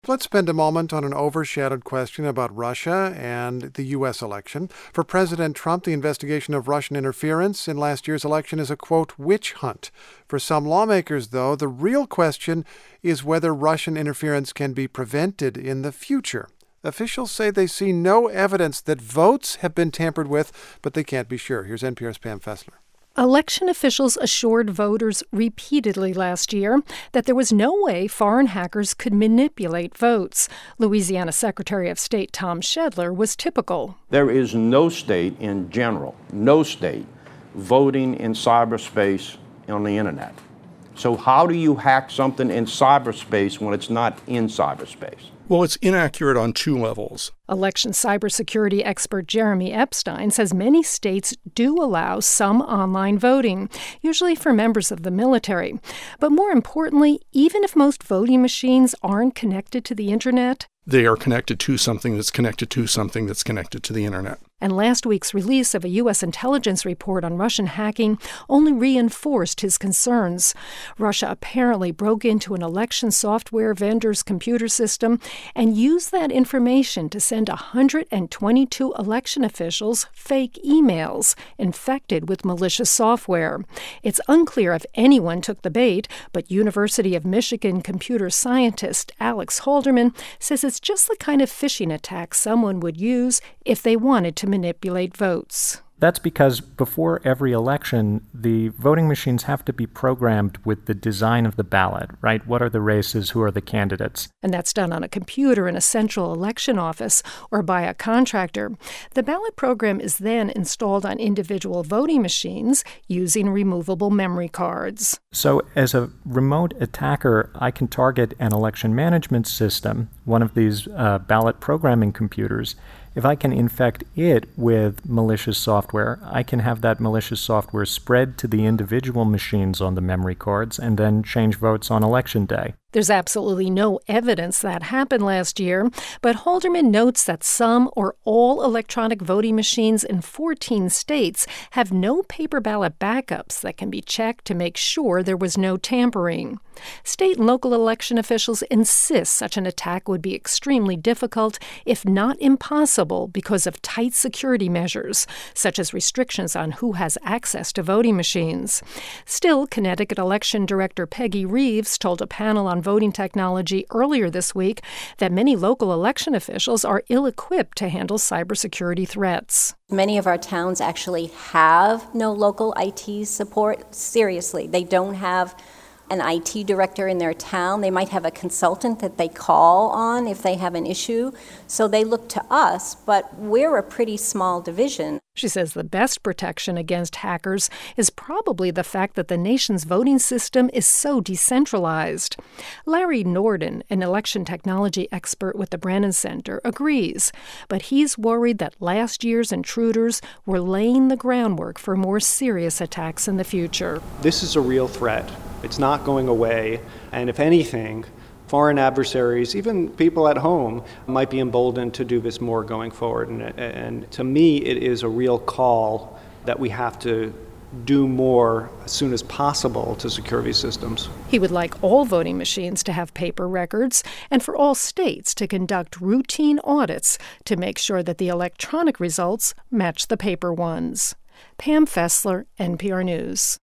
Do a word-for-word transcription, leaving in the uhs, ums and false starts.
Let's spend a moment on an overshadowed question about Russia and the U S election. For President Trump, the investigation of Russian interference in last year's election is a, quote, witch hunt. For some lawmakers, though, the real question is whether Russian interference can be prevented in the future. Officials say they see no evidence that votes have been tampered with, but they can't be sure. Here's N P R's Pam Fessler. Election officials assured voters repeatedly last year that there was no way foreign hackers could manipulate votes. Louisiana Secretary of State Tom Shedler was typical. There is no state in general, no state, voting in cyberspace on the internet. So how do you hack something in cyberspace when it's not in cyberspace? Well, it's inaccurate on two levels. Election cybersecurity expert Jeremy Epstein says many states do allow some online voting, usually for members of the military. But more importantly, even if most voting machines aren't connected to the internet, they are connected to something that's connected to something that's connected to the internet. And last week's release of a U S intelligence report on Russian hacking only reinforced his concerns. Russia apparently broke into an election software vendor's computer system and used that information to send one hundred twenty-two election officials fake emails infected with malicious software. It's unclear if anyone took the bait, but University of Michigan computer scientist Alex Halderman says it's just the kind of phishing attack someone would use if they wanted to manipulate votes. That's because before every election, the voting machines have to be programmed with the design of the ballot, right? What are the races? Who are the candidates? And that's done on a computer in a central election office or by a contractor. The ballot program is then installed on individual voting machines using removable memory cards. So as a remote attacker, I can target an election management system, one of these uh, ballot programming computers. If I can infect it with malicious software, I can have that malicious software spread to the individual machines on the memory cards and then change votes on election day. There's absolutely no evidence that happened last year, but Halderman notes that some or all electronic voting machines in fourteen states have no paper ballot backups that can be checked to make sure there was no tampering. State and local election officials insist such an attack would be extremely difficult, if not impossible, because of tight security measures, such as restrictions on who has access to voting machines. Still, Connecticut Election Director Peggy Reeves told a panel on voting technology earlier this week that many local election officials are ill-equipped to handle cybersecurity threats. Many of our towns actually have no local I T support. Seriously, they don't have an I T director in their town. They might have a consultant that they call on if they have an issue. So they look to us, but we're a pretty small division. She says the best protection against hackers is probably the fact that the nation's voting system is so decentralized. Larry Norden, an election technology expert with the Brennan Center, agrees, but he's worried that last year's intruders were laying the groundwork for more serious attacks in the future. This is a real threat. It's not going away, and if anything, foreign adversaries, even people at home, might be emboldened to do this more going forward. And, and to me, it is a real call that we have to do more as soon as possible to secure these systems. He would like all voting machines to have paper records and for all states to conduct routine audits to make sure that the electronic results match the paper ones. Pam Fessler, N P R News.